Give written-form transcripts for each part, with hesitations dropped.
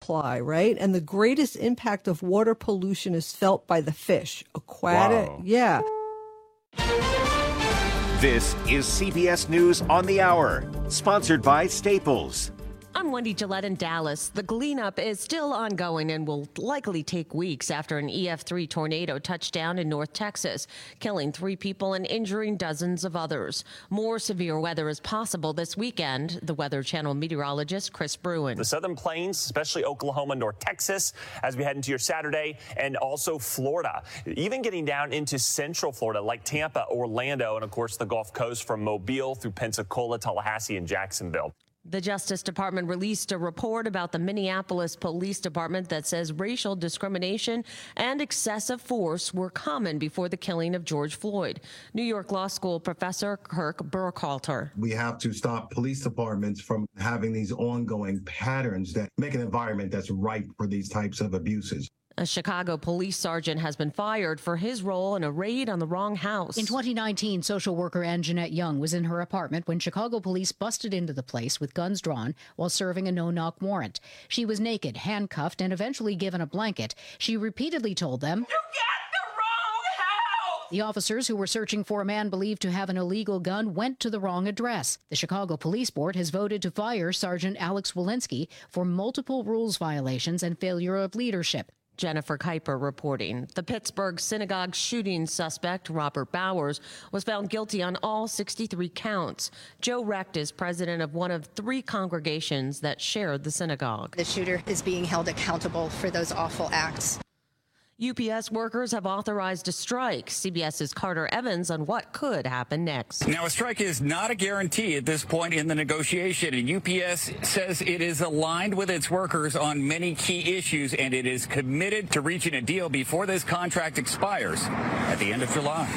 supply, right? And the greatest impact of water pollution is felt by the fish. Aquatic, wow. Yeah. This is CBS News on the Hour, sponsored by Staples. I'm Wendy Gillette in Dallas. The cleanup is still ongoing and will likely take weeks after an EF3 tornado touched down in North Texas, killing 3 people and injuring dozens of others. More severe weather is possible this weekend, the Weather Channel meteorologist Chris Bruin. The Southern Plains, especially Oklahoma, North Texas, as we head into your Saturday, and also Florida. Even getting down into Central Florida, like Tampa, Orlando, and of course the Gulf Coast from Mobile through Pensacola, Tallahassee, and Jacksonville. The Justice Department released a report about the Minneapolis Police Department that says racial discrimination and excessive force were common before the killing of George Floyd. New York Law School professor Kirk Burkhalter. We have to stop police departments from having these ongoing patterns that make an environment that's ripe for these types of abuses. A Chicago police sergeant has been fired for his role in a raid on the Wrong House. In 2019, social worker Anjanette Young was in her apartment when Chicago police busted into the place with guns drawn while serving a no-knock warrant. She was naked, handcuffed, and eventually given a blanket. She repeatedly told them, "You got the wrong house!" The officers who were searching for a man believed to have an illegal gun went to the wrong address. The Chicago Police Board has voted to fire Sergeant Alex Walensky for multiple rules violations and failure of leadership. Jennifer Kuiper reporting. The Pittsburgh synagogue shooting suspect, Robert Bowers, was found guilty on all 63 counts. Joe Recht is president of one of 3 congregations that shared the synagogue. The shooter is being held accountable for those awful acts. UPS workers have authorized a strike. CBS's Carter Evans on what could happen next. Now, a strike is not a guarantee at this point in the negotiation, and UPS says it is aligned with its workers on many key issues, and it is committed to reaching a deal before this contract expires at the end of July.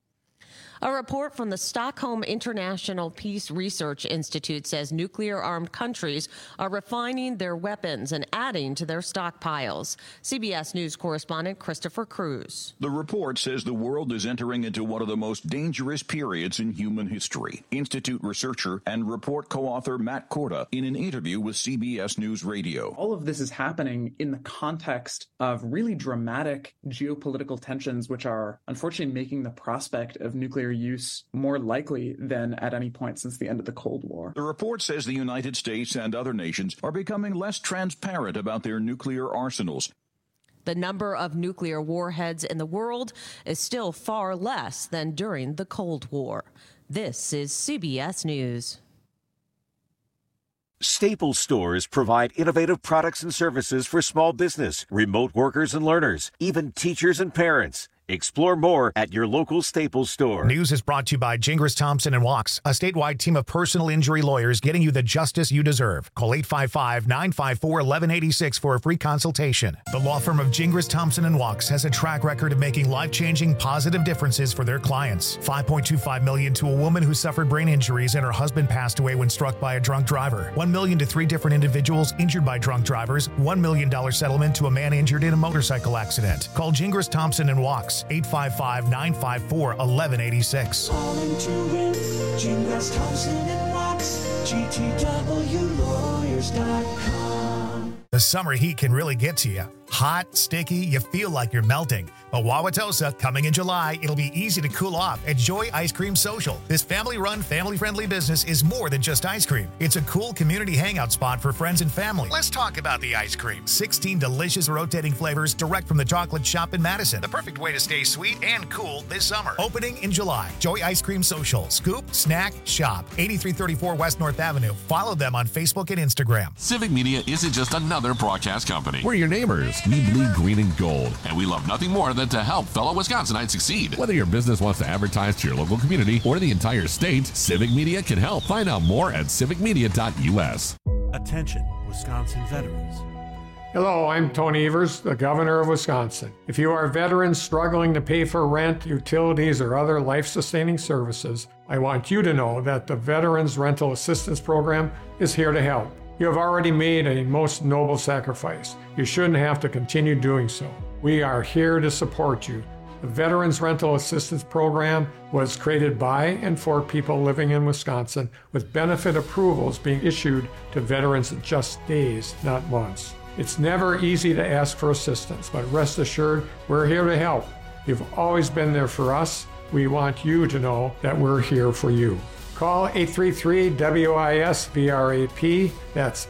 A report from the Stockholm International Peace Research Institute says nuclear-armed countries are refining their weapons and adding to their stockpiles. CBS News correspondent Christopher Cruz. The report says the world is entering into one of the most dangerous periods in human history. Institute researcher and report co-author Matt Korda in an interview with CBS News Radio. All of this is happening in the context of really dramatic geopolitical tensions, which are unfortunately making the prospect of nuclear use more likely than at any point since the end of the Cold War. The report says the United States and other nations are becoming less transparent about their nuclear arsenals. The number of nuclear warheads in the world is still far less than during the Cold War. This is CBS News. Staples stores provide innovative products and services for small business, remote workers and learners, even teachers and parents. Explore more at your local Staples store. News is brought to you by Gingras Thompson & Walks, a statewide team of personal injury lawyers getting you the justice you deserve. Call 855-954-1186 for a free consultation. The law firm of Gingras Thompson & Walks has a track record of making life-changing positive differences for their clients. $5.25 million to a woman who suffered brain injuries and her husband passed away when struck by a drunk driver. $1 million to 3 different individuals injured by drunk drivers. $1 million settlement to a man injured in a motorcycle accident. Call Gingras Thompson & Walks. 855-954-1186. Calling to win, Gingras Thompson & Walks, GTWlawyers.com. The summer heat can really get to you. Hot, sticky, you feel like you're melting. But Wauwatosa, coming in July, it'll be easy to cool off at Joy Ice Cream Social. This family-run, family-friendly business is more than just ice cream. It's a cool community hangout spot for friends and family. Let's talk about the ice cream. 16 delicious rotating flavors direct from the chocolate shop in Madison. The perfect way to stay sweet and cool this summer. Opening in July. Joy Ice Cream Social. Scoop, snack, shop. 8334 West North Avenue. Follow them on Facebook and Instagram. Civic Media isn't just another broadcast company. We're your neighbors. We bleed green and gold, and we love nothing more than to help fellow Wisconsinites succeed. Whether your business wants to advertise to your local community or the entire state, Civic Media can help. Find out more at civicmedia.us. Attention, Wisconsin veterans. Hello, I'm Tony Evers, the Governor of Wisconsin. If you are veterans struggling to pay for rent, utilities, or other life-sustaining services, I want you to know that the Veterans Rental Assistance Program is here to help. You have already made a most noble sacrifice. You shouldn't have to continue doing so. We are here to support you. The Veterans Rental Assistance Program was created by and for people living in Wisconsin, with benefit approvals being issued to veterans in just days, not months. It's never easy to ask for assistance, but rest assured, we're here to help. You've always been there for us. We want you to know that we're here for you. Call 833-WIS-VRAP. That's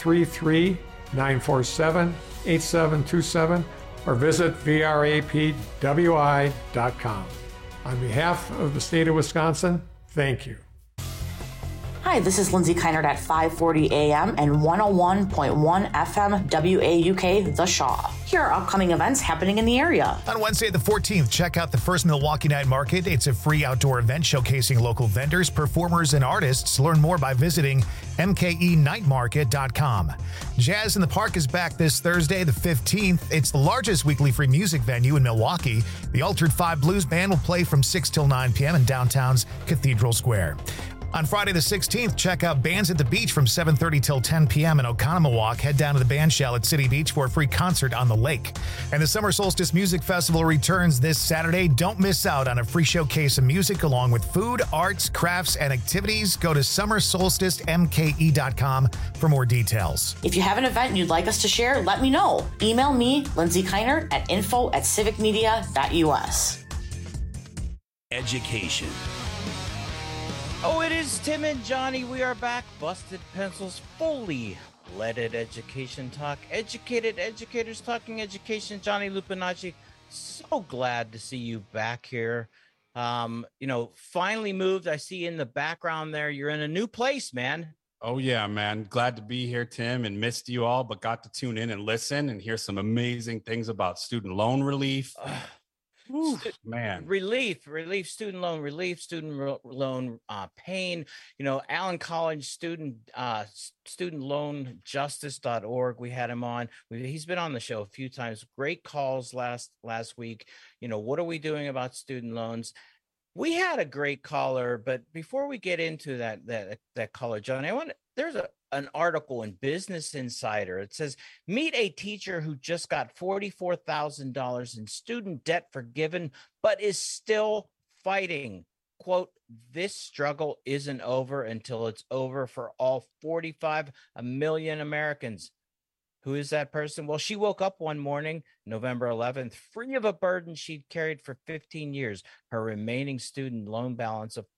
833-947-8727, or visit vrapwi.com. On behalf of the state of Wisconsin, thank you. Hi, this is Lindsay Keinert at 540 AM and 101.1 FM WAUK The Shaw. Here are upcoming events happening in the area. On Wednesday the 14th, check out the First Milwaukee Night Market. It's a free outdoor event showcasing local vendors, performers, and artists. Learn more by visiting mkenightmarket.com. Jazz in the Park is back this Thursday the 15th. It's the largest weekly free music venue in Milwaukee. The Altered 5 Blues Band will play from 6 till 9 p.m. in downtown's Cathedral Square. On Friday the 16th, check out Bands at the Beach from 7:30 till 10 p.m. in Oconomowoc. Head down to the band shell at City Beach for a free concert on the lake. And the Summer Solstice Music Festival returns this Saturday. Don't miss out on a free showcase of music along with food, arts, crafts, and activities. Go to summersolsticemke.com for more details. If you have an event you'd like us to share, let me know. Email me, Lindsay Keinert, at info@civicmedia.us. Education. Oh, it is Tim and Johnny. We are back. Busted Pencils, fully leaded education talk. Educated educators talking education. Johnny Lupinacci, so glad to see you back here. Finally moved. I see in the background there, you're in a new place, man. Oh, yeah, man. Glad to be here, Tim, and missed you all, but got to tune in and listen and hear some amazing things about student loan relief. Man, relief, student loan relief, student loan pain. Allen College student loan justice.org. We had him on. He's been on the show a few times. Great calls last week. What are we doing about student loans? We had a great caller, but before we get into that caller, John, there's an article in Business Insider. It says, meet a teacher who just got $44,000 in student debt forgiven, but is still fighting. Quote, this struggle isn't over until it's over for all 45 million Americans. Who is that person? Well, she woke up one morning, November 11th, free of a burden she'd carried for 15 years. Her remaining student loan balance of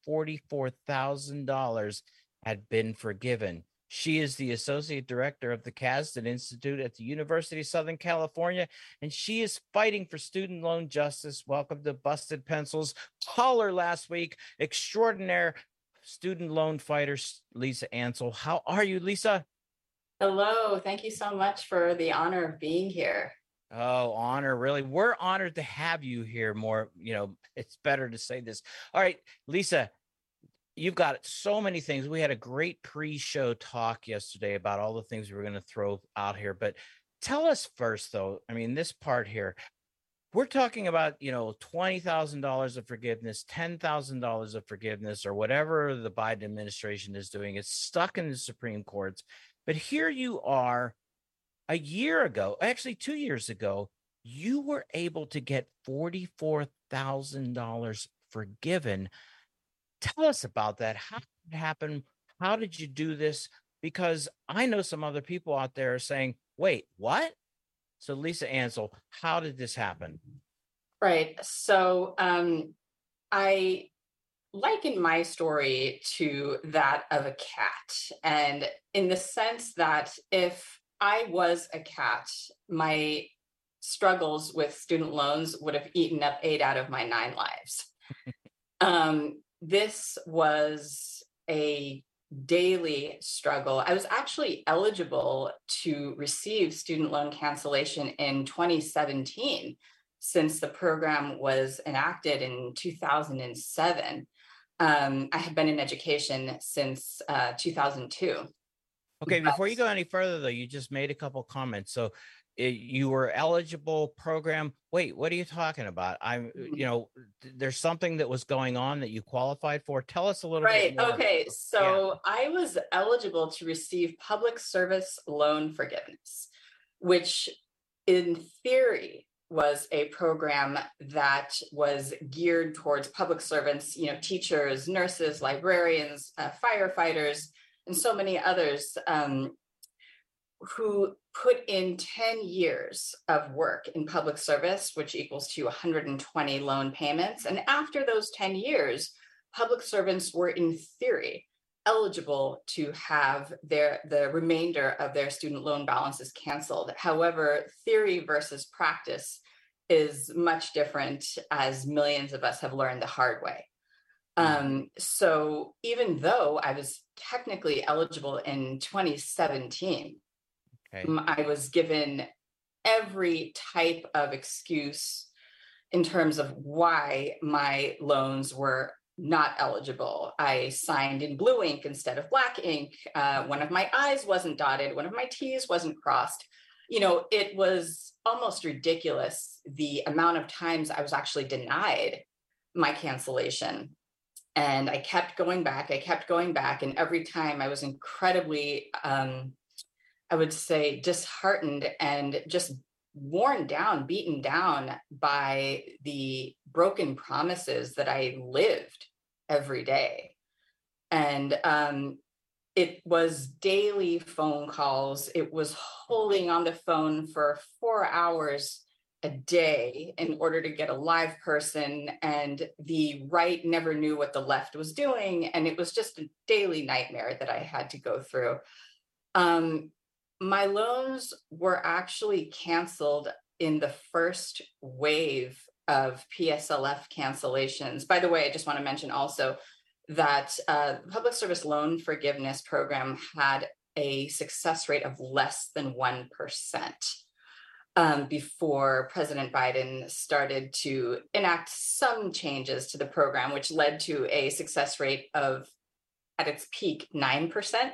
$44,000 had been forgiven. She is the associate director of the Kasdan Institute at the University of Southern California, and she is fighting for student loan justice. Welcome to Busted Pencils. Caller last week, extraordinaire student loan fighter, Lisa Ansel. How are you, Lisa? Hello. Thank you so much for the honor of being here. Oh, honor, really. We're honored to have you here more. It's better to say this. All right, Lisa, you've got so many things. We had a great pre-show talk yesterday about all the things we were going to throw out here. But tell us first, though, this part here, we're talking about, $20,000 of forgiveness, $10,000 of forgiveness, or whatever the Biden administration is doing. It's stuck in the Supreme Courts. But here you are, a year ago, actually 2 years ago, you were able to get $44,000 forgiven. Tell us about that. How did it happen? How did you do this? Because I know some other people out there are saying, wait, what? So Lisa Ansel, how did this happen? Right. So I liken my story to that of a cat. And in the sense that if I was a cat, my struggles with student loans would have eaten up 8 out of my 9 lives. This was a daily struggle. I was actually eligible to receive student loan cancellation in 2017, since the program was enacted in 2007. I had been in education since 2002. Okay, before you go any further, though, you just made a couple comments. So you were eligible program. Wait, what are you talking about? There's something that was going on that you qualified for. Tell us a little bit more. Okay. So I was eligible to receive public service loan forgiveness, which in theory was a program that was geared towards public servants, teachers, nurses, librarians, firefighters, and so many others. who put in 10 years of work in public service, which equals to 120 loan payments. And after those 10 years, public servants were in theory eligible to have the remainder of their student loan balances canceled. However, theory versus practice is much different, as millions of us have learned the hard way. So even though I was technically eligible in 2017, I was given every type of excuse in terms of why my loans were not eligible. I signed in blue ink instead of black ink. One of my I's wasn't dotted. One of my T's wasn't crossed. You know, it was almost ridiculous the amount of times I was actually denied my cancellation. And I kept going back. And every time I was incredibly, I would say, disheartened and just worn down, beaten down by the broken promises that I lived every day. And it was daily phone calls. It was holding on the phone for 4 hours a day in order to get a live person. And the right never knew what the left was doing. And it was just a daily nightmare that I had to go through. My loans were actually canceled in the first wave of PSLF cancellations. By the way, I just want to mention also that the Public Service Loan Forgiveness Program had a success rate of less than 1% before President Biden started to enact some changes to the program, which led to a success rate of, at its peak, 9%.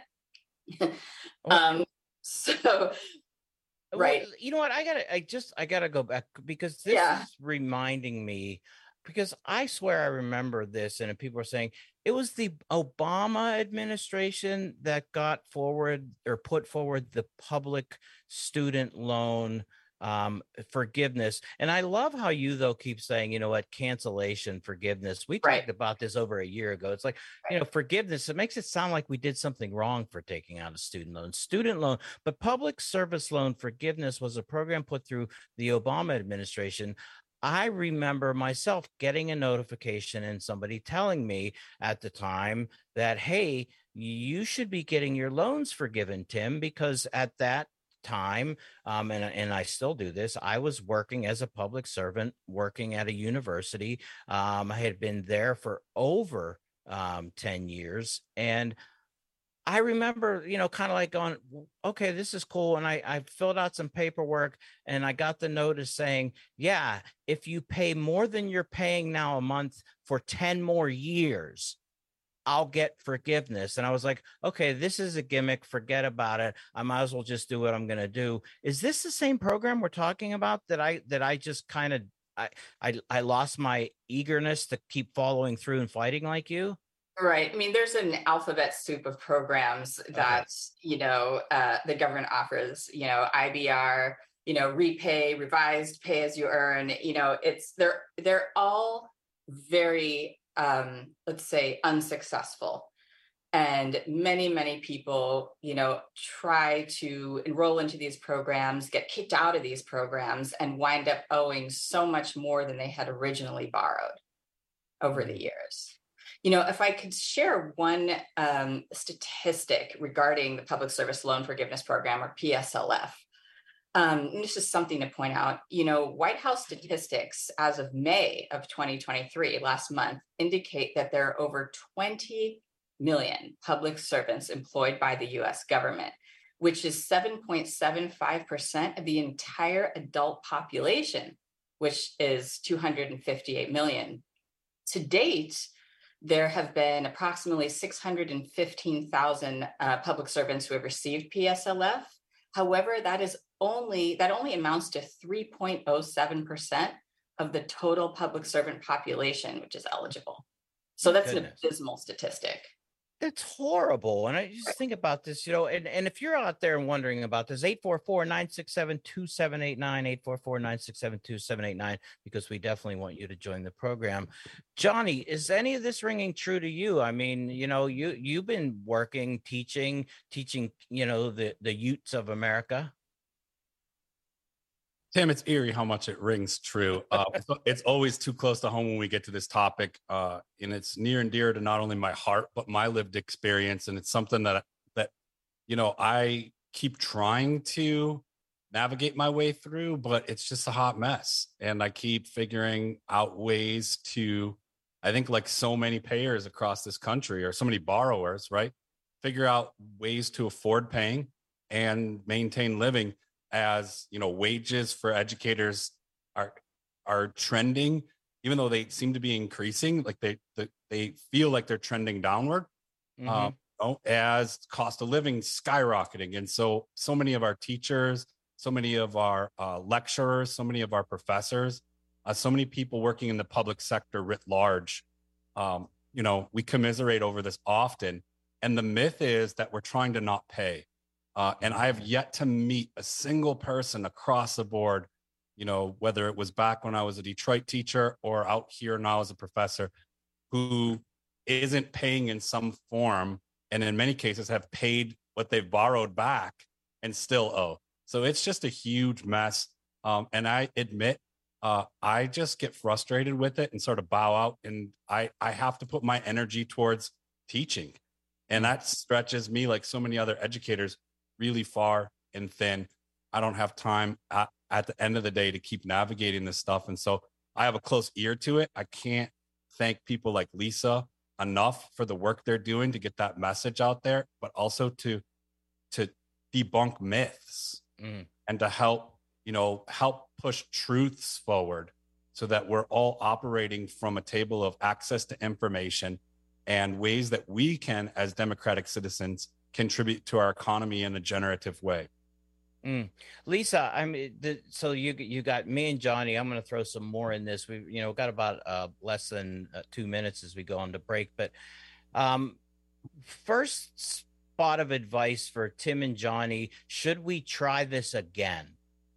So, right. Well, you know what? I gotta go back, because this is reminding me, because I swear I remember this, and people are saying it was the Obama administration that got forward or put forward the public student loan forgiveness. And I love how you, though, keep saying, you know what, cancellation, forgiveness. We talked about this over a year ago. It's like, you know, forgiveness, it makes it sound like we did something wrong for taking out a student loan, but public service loan forgiveness was a program put through the Obama administration. I remember myself getting a notification and somebody telling me at the time that, hey, you should be getting your loans forgiven, Tim, because at that time, and I still do this, I was working as a public servant, working at a university. I had been there for over 10 years. And I remember, you know, kind of like going, okay, this is cool. And I filled out some paperwork, and I got the notice saying, yeah, if you pay more than you're paying now a month for 10 more years, I'll get forgiveness. And I was like, okay, this is a gimmick. Forget about it. I might as well just do what I'm going to do. Is this the same program we're talking about that I just kind of, I lost my eagerness to keep following through and fighting like you? Right. I mean, there's an alphabet soup of programs that, you know, the government offers, you know, IBR, you know, repay, revised pay as you earn, you know, they're all very, let's say, unsuccessful. And many people, you know, try to enroll into these programs, get kicked out of these programs, and wind up owing so much more than they had originally borrowed over the years. You know, if I could share one statistic regarding the Public Service Loan Forgiveness Program, or PSLF, and this is something to point out. You know, White House statistics as of May of 2023, last month, indicate that there are over 20 million public servants employed by the U.S. government, which is 7.75% of the entire adult population, which is 258 million. To date, there have been approximately 615,000 public servants who have received PSLF. However, that only amounts to 3.07% of the total public servant population, which is eligible. So that's an abysmal statistic. That's horrible. And I just think about this, and if you're out there and wondering about this, 844-967-2789, 844-967-2789, because we definitely want you to join the program. Johnny, is any of this ringing true to you? I mean, you've been working, teaching, the youths of America. Tim, it's eerie how much it rings true. It's always too close to home when we get to this topic, and it's near and dear to not only my heart but my lived experience. And it's something that I keep trying to navigate my way through, but it's just a hot mess. And I keep figuring out ways to, I think, like so many payers across this country, or so many borrowers, right, figure out ways to afford paying and maintain living. As wages for educators are trending, even though they seem to be increasing, like they feel like they're trending downward. As cost of living skyrocketing, and so many of our teachers, so many of our lecturers, so many of our professors, so many people working in the public sector writ large, we commiserate over this often, and the myth is that we're trying to not pay. And I have yet to meet a single person across the board, whether it was back when I was a Detroit teacher or out here now as a professor, who isn't paying in some form, and in many cases have paid what they've borrowed back and still owe. So it's just a huge mess. And I admit, I just get frustrated with it and sort of bow out. And I have to put my energy towards teaching. And that stretches me, like so many other educators, really far and thin. I don't have time at the end of the day to keep navigating this stuff. And so I have a close ear to it. I can't thank people like Lisa enough for the work they're doing to get that message out there, but also to debunk myths and to help push truths forward so that we're all operating from a table of access to information and ways that we can, as democratic citizens, contribute to our economy in a generative way. Lisa, I mean, so you got me and Johnny. I'm going to throw some more in this. We got about less than 2 minutes as we go on to break. But first spot of advice for Tim and Johnny: should we try this again?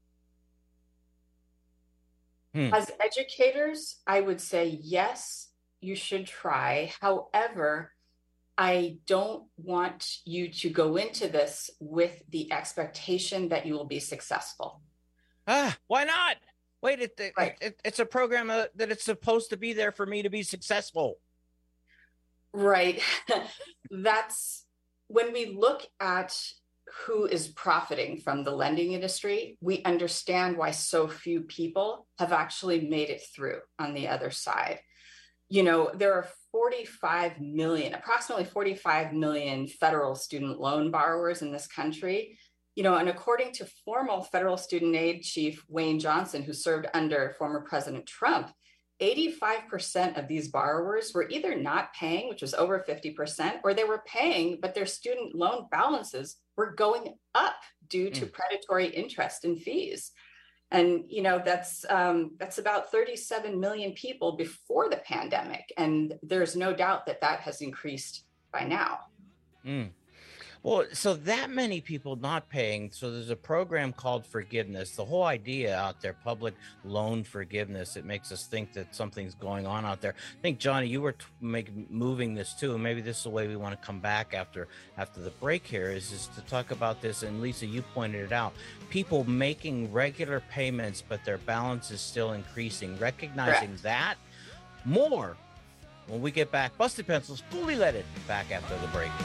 As educators, I would say yes, you should try. However, I don't want you to go into this with the expectation that you will be successful. Why not? Wait, it's a program that it's supposed to be there for me to be successful. Right. That's when we look at who is profiting from the lending industry, we understand why so few people have actually made it through on the other side. There are approximately 45 million federal student loan borrowers in this country. And according to former federal student aid chief Wayne Johnson, who served under former President Trump, 85% of these borrowers were either not paying, which was over 50%, or they were paying, but their student loan balances were going up due to predatory interest and fees. And, that's about 37 million people before the pandemic. And there's no doubt that has increased by now. Well, so that many people not paying. So there's a program called forgiveness. The whole idea out there, public loan forgiveness, it makes us think that something's going on out there. I think, Johnny, you were moving this too. And maybe this is the way we want to come back after the break here is to talk about this. And Lisa, you pointed it out. People making regular payments, but their balance is still increasing. Recognizing that more when we get back. Busted Pencils, Fully Loaded, back after the break.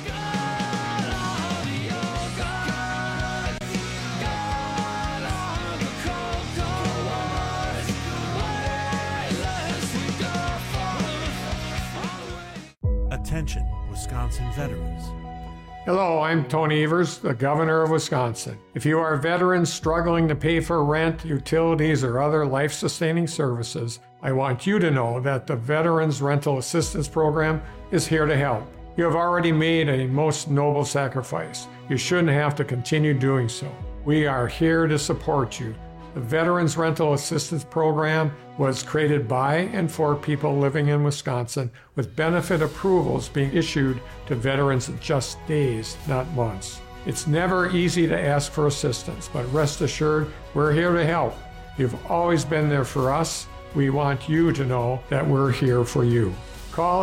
Attention, Wisconsin veterans. Hello, I'm Tony Evers, the governor of Wisconsin. If you are veterans struggling to pay for rent, utilities, or other life-sustaining services, I want you to know that the Veterans Rental Assistance Program is here to help. You have already made a most noble sacrifice. You shouldn't have to continue doing so. We are here to support you. The Veterans Rental Assistance Program was created by and for people living in Wisconsin, with benefit approvals being issued to veterans in just days, not months. It's never easy to ask for assistance, but rest assured, we're here to help. You've always been there for us. We want you to know that we're here for you. Call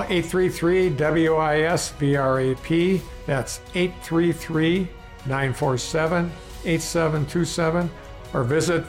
833-WIS-VRAP. That's 833-947-8727, or visit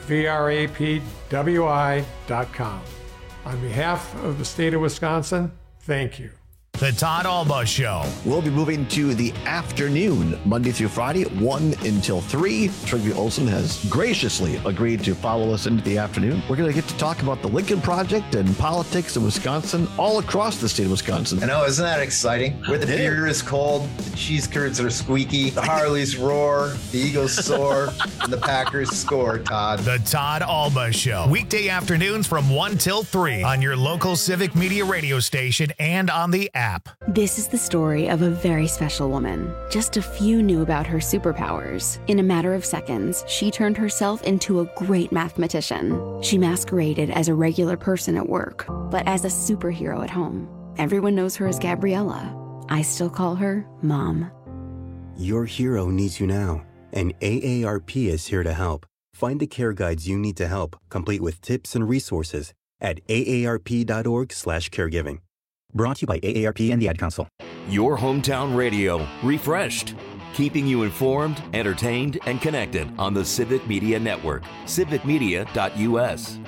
vrapwi.com. On behalf of the state of Wisconsin, thank you. The Todd Alba Show. We'll be moving to the afternoon, Monday through Friday, 1 until 3. Trygve Olsen has graciously agreed to follow us into the afternoon. We're going to get to talk about the Lincoln Project and politics in Wisconsin, all across the state of Wisconsin. I know, isn't that exciting? Where the beer is cold, the cheese curds are squeaky, the Harleys roar, the Eagles soar, and the Packers score, Todd. The Todd Alba Show. Weekday afternoons from 1 till 3 on your local Civic Media radio station and on the app. This is the story of a very special woman. Just a few knew about her superpowers. In a matter of seconds, she turned herself into a great mathematician. She masqueraded as a regular person at work, but as a superhero at home. Everyone knows her as Gabriella. I still call her Mom. Your hero needs you now, and AARP is here to help. Find the care guides you need to help, complete with tips and resources at aarp.org/caregiving. Brought to you by AARP and the Ad Council. Your hometown radio, refreshed, keeping you informed, entertained, and connected on the Civic Media Network, civicmedia.us.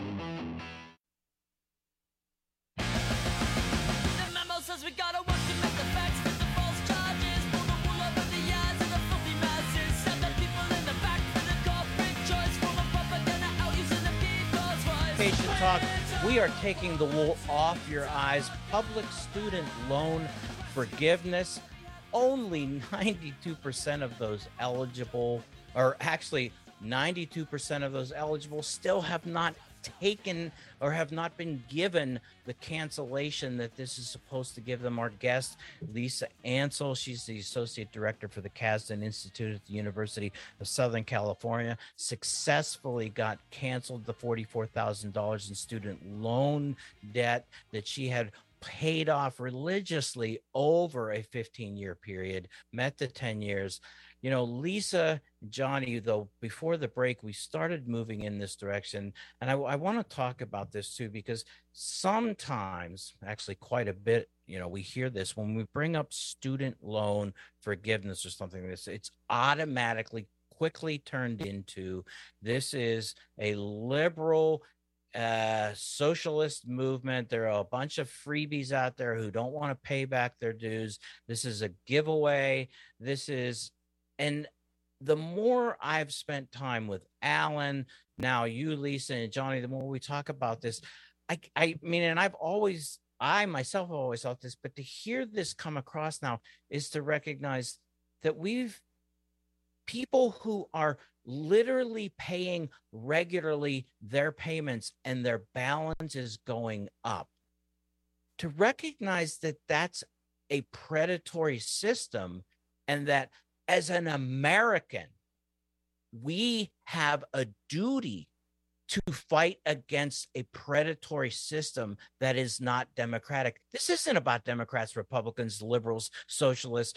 Patient Talk. We are taking the wool off your eyes. Public student loan forgiveness. Only 92% of those eligible, or actually 92% of those eligible, still have not taken or have not been given the cancellation that this is supposed to give them. Our guest, Lisa Ansel, she's the Associate Director for the Kasdan Institute at the University of Southern California, successfully got canceled the $44,000 in student loan debt that she had paid off religiously over a 15-year period, met the 10 years. You know, Lisa, Johnny, though, before the break, we started moving in this direction. And I want to talk about this, too, because sometimes, actually quite a bit, you know, we hear this when we bring up student loan forgiveness or something like this, it's automatically quickly turned into this is a liberal socialist movement. There are a bunch of freebies out there who don't want to pay back their dues. This is a giveaway. And the more I've spent time with Alan, now you, Lisa, and Johnny, the more we talk about this, I mean, and I myself have always thought this, but to hear this come across now is to recognize that people who are literally paying regularly their payments and their balance is going up, to recognize that that's a predatory system, and that as an American, we have a duty to fight against a predatory system that is not democratic. This isn't about Democrats, Republicans, liberals, socialists,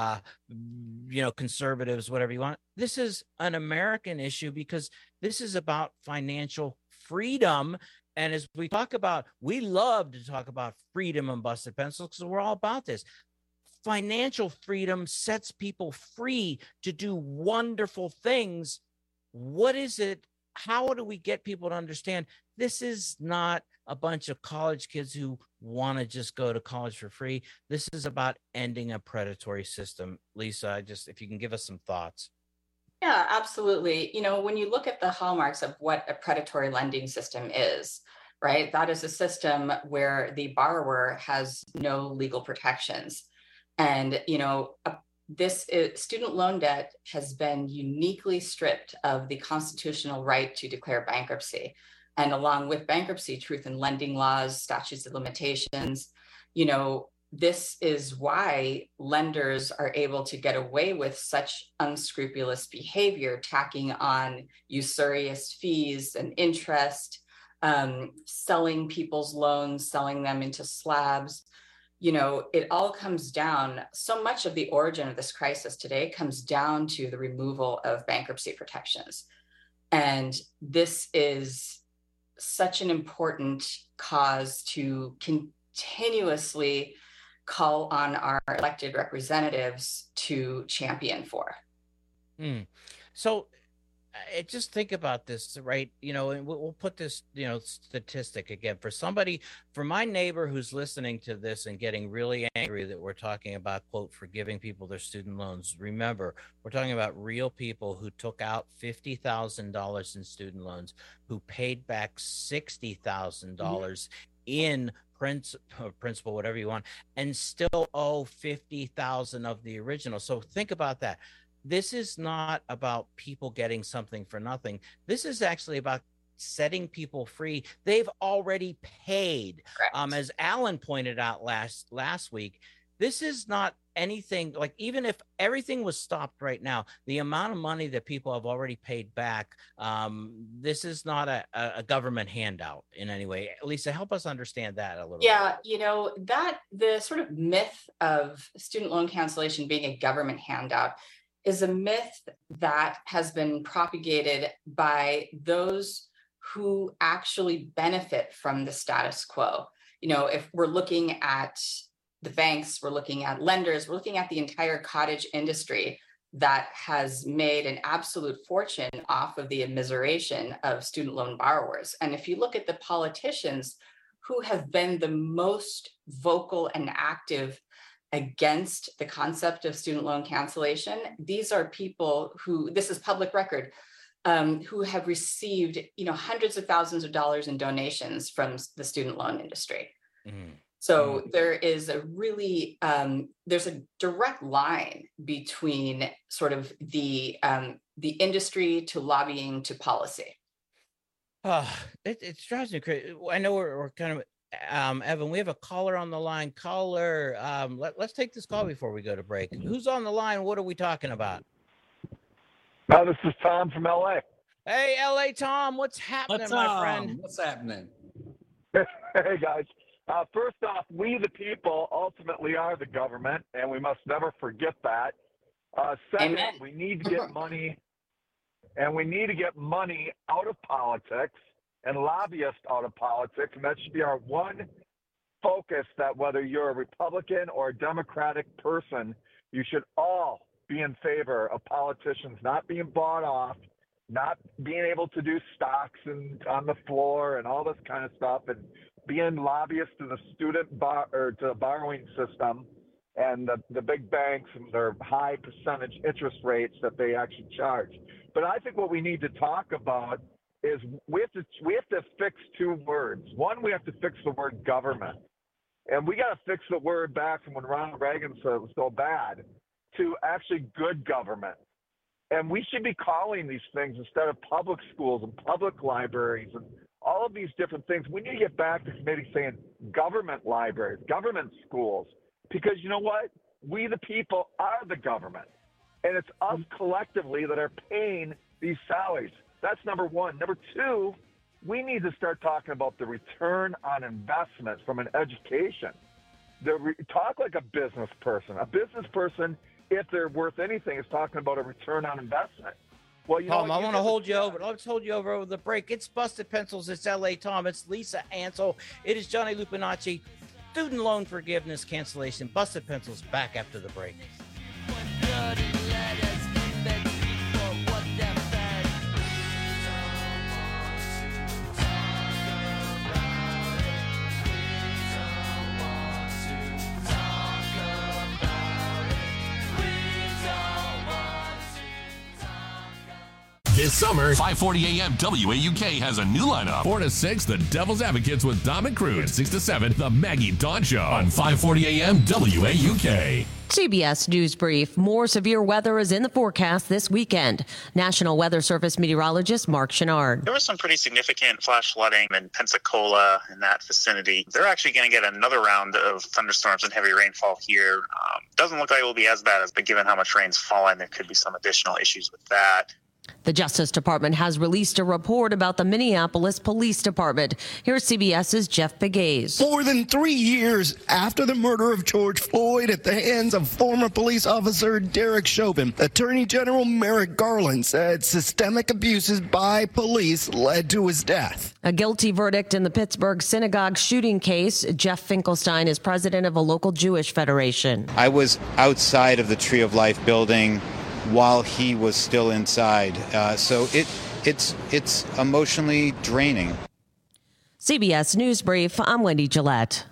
conservatives, whatever you want. This is an American issue because this is about financial freedom. And as we talk about, we love to talk about freedom and busted pencils because we're all about this. Financial freedom sets people free to do wonderful things. What is it? How do we get people to understand this is not a bunch of college kids who want to just go to college for free? This is about ending a predatory system. Lisa, if you can give us some thoughts. Yeah, absolutely. You know, when you look at the hallmarks of what a predatory lending system is, right? That is a system where the borrower has no legal protections. And, you know, student loan debt has been uniquely stripped of the constitutional right to declare bankruptcy. And along with bankruptcy, truth in lending laws, statutes of limitations, you know, this is why lenders are able to get away with such unscrupulous behavior, tacking on usurious fees and interest, selling people's loans, selling them into slabs. It all comes down, so much of the origin of this crisis today comes down to the removal of bankruptcy protections. And this is such an important cause to continuously call on our elected representatives to champion for. So just think about this, right? And we'll put this, statistic again for my neighbor who's listening to this and getting really angry that we're talking about, quote, forgiving people their student loans. Remember, we're talking about real people who took out $50,000 in student loans, who paid back $60,000 in principal, whatever you want, and still owe $50,000 of the original. So think about that. This is not about people getting something for nothing. This is actually about setting people free. They've already paid. As Alan pointed out last week, this is not anything like, even if everything was stopped right now, the amount of money that people have already paid back, this is not a government handout in any way. Lisa, help us understand that a little bit. Yeah, that the sort of myth of student loan cancellation being a government handout is a myth that has been propagated by those who actually benefit from the status quo. If we're looking at the banks, we're looking at lenders, we're looking at the entire cottage industry that has made an absolute fortune off of the immiseration of student loan borrowers. And if you look at the politicians who have been the most vocal and active against the concept of student loan cancellation, these are people who, this is public record, who have received, hundreds of thousands of dollars in donations from the student loan industry. So there is a really, there's a direct line between sort of the industry to lobbying to policy. It drives me crazy. I know we're kind of, Evan, we have a caller on the line. Caller, let's take this call before we go to break. Who's on the line? What are we talking about? This is Tom from LA. Hey, LA Tom, what's happening, my friend? What's happening? Hey, guys. First off, we the people ultimately are the government, and we must never forget that. Second, Amen. we need to get money, and we need to get money out of politics and lobbyists out of politics, and that should be our one focus, that whether you're a Republican or a Democratic person, you should all be in favor of politicians not being bought off, not being able to do stocks and on the floor and all this kind of stuff, and being lobbyists to the to the borrowing system and the big banks and their high percentage interest rates that they actually charge. But I think what we need to talk about is we have to fix two words. One, we have to fix the word government. And we got to fix the word back from when Ronald Reagan said it was so bad to actually good government. And we should be calling these things, instead of public schools and public libraries and all of these different things, we need to get back to maybe saying government libraries, government schools, because you know what? We the people are the government. And it's us collectively that are paying these salaries. That's number one. Number two, we need to start talking about the return on investment from an education. Talk like a business person. A business person, if they're worth anything, is talking about a return on investment. Well, Tom, I want to hold you over. Let's hold you over the break. It's Busted Pencils. It's LA Tom. It's Lisa Ansel. It is Johnny Lupinacci. Student loan forgiveness cancellation. Busted Pencils back after the break. This summer, 5:40 a.m. WAUK has a new lineup. 4 to 6, The Devil's Advocates with Dom and Crude. 6 to 7, The Maggie Dawn Show on 5:40 a.m. WAUK. CBS News Brief. More severe weather is in the forecast this weekend. National Weather Service meteorologist Mark Chenard. There was some pretty significant flash flooding in Pensacola in that vicinity. They're actually going to get another round of thunderstorms and heavy rainfall here. Doesn't look like it will be as bad, but given how much rain's fallen, there could be some additional issues with that. The Justice Department has released a report about the Minneapolis Police Department. Here's CBS's Jeff Pegues. More than 3 years after the murder of George Floyd at the hands of former police officer Derek Chauvin, Attorney General Merrick Garland said systemic abuses by police led to his death. A guilty verdict in the Pittsburgh synagogue shooting case. Jeff Finkelstein is president of a local Jewish federation. I was outside of the Tree of Life building while he was still inside. So it's emotionally draining. CBS News Brief, I'm Wendy Gillette.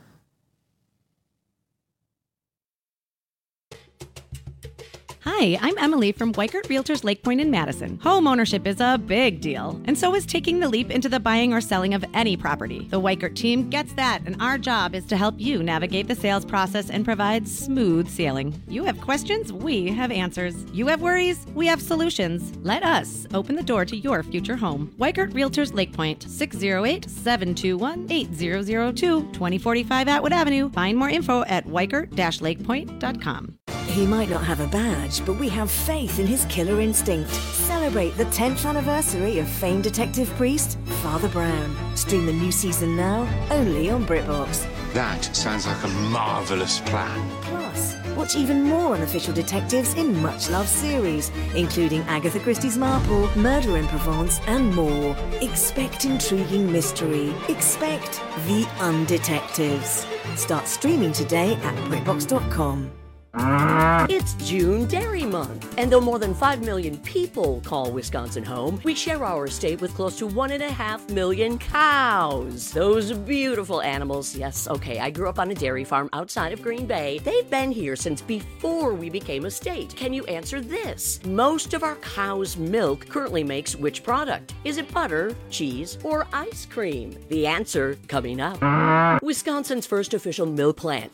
Hi, I'm Emily from Weikert Realtors Lake Point in Madison. Home ownership is a big deal, and so is taking the leap into the buying or selling of any property. The Weikert team gets that, and our job is to help you navigate the sales process and provide smooth sailing. You have questions, we have answers. You have worries, we have solutions. Let us open the door to your future home. Weikert Realtors Lake Point, 608-721-8002, 2045 Atwood Avenue. Find more info at weikert-lakepoint.com. He might not have a badge, but we have faith in his killer instinct. Celebrate the 10th anniversary of famed detective priest, Father Brown. Stream the new season now, only on BritBox. That sounds like a marvelous plan. Plus, watch even more unofficial detectives in much-loved series, including Agatha Christie's Marple, Murder in Provence, and more. Expect intriguing mystery. Expect the Undetectives. Start streaming today at BritBox.com. It's June Dairy Month, and though more than 5 million people call Wisconsin home, we share our state with close to 1.5 million cows. Those beautiful animals. Yes, okay, I grew up on a dairy farm outside of Green Bay. They've been here since before we became a state. Can you answer this? Most of our cow's milk currently makes which product? Is it butter, cheese, or ice cream? The answer coming up. Wisconsin's first official milk plant,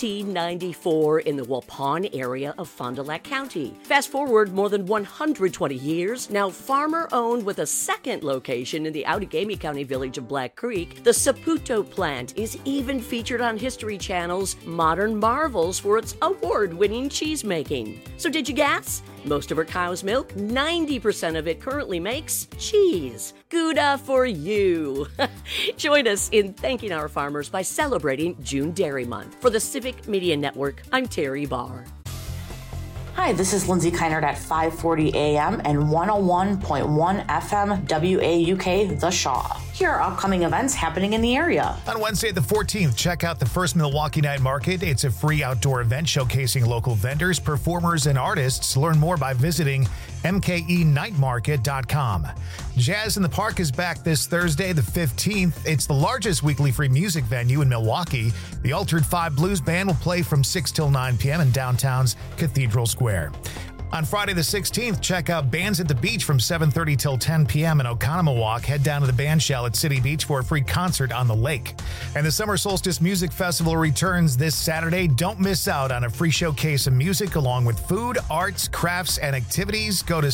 1894 in the Waupun area of Fond du Lac County. Fast forward more than 120 years, now farmer-owned with a second location in the Outagamie County village of Black Creek, the Saputo plant is even featured on History Channel's Modern Marvels for its award-winning cheese making. So did you guess? Most of our cow's milk, 90% of it currently makes cheese. Gouda for you. Join us in thanking our farmers by celebrating June Dairy Month. For the Civic Media Network, I'm Terry Barr. Hi, this is Lindsay Keinert at 540 AM and 101.1 FM WAUK The Shaw. Here are upcoming events happening in the area. On Wednesday the 14th, check out the First Milwaukee Night Market. It's a free outdoor event showcasing local vendors, performers, and artists. Learn more by visiting mkenightmarket.com. Jazz in the Park is back this Thursday the 15th. It's the largest weekly free music venue in Milwaukee. The Altered 5 Blues Band will play from 6 till 9 p.m. in downtown's Cathedral Square. On Friday the 16th, check out Bands at the Beach from 7:30 till 10 p.m. in Oconomowoc. Head down to the band shell at City Beach for a free concert on the lake. And the Summer Solstice Music Festival returns this Saturday. Don't miss out on a free showcase of music along with food, arts, crafts, and activities. Go to